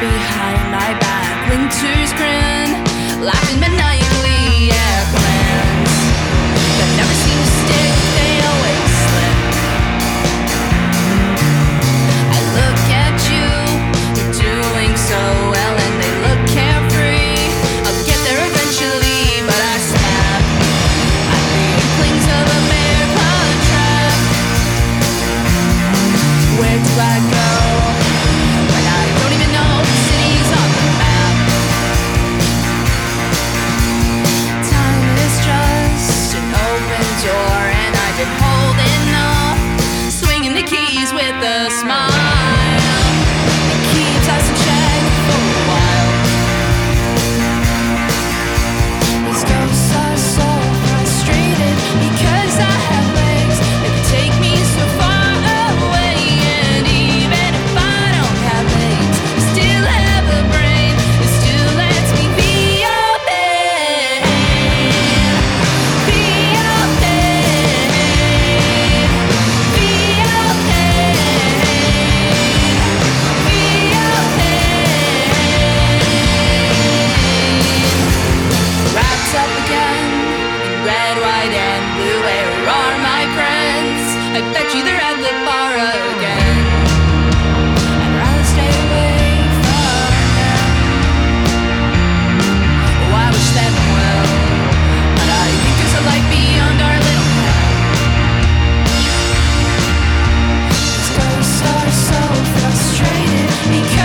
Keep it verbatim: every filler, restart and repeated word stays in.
behind my back. Winter's grin, laughing maniacally at plans that never seem to stick, they always slip. I look at you, you're doing so well, and they look carefree. I'll get there eventually, but I snap at the inklings of a bear claw trap. Where do I go when I don't even know the city's on the map? Time is just an open door, and I've been holding up, swinging the keys with a smile. It keeps us in check for a while. These ghosts are so frustrated because I have legs that can take me so far away. And even if I don't have legs, I still have a brain that still lets me be your pain. Be your pain. Be your pain. Be your pain. Wrapped up again in red, white, and blue. Where are my friends? I bet you they're at the bar again. I'd rather stay away from them. Oh, I wish them well, but I think there's a light beyond our little town. These ghosts are so frustrated because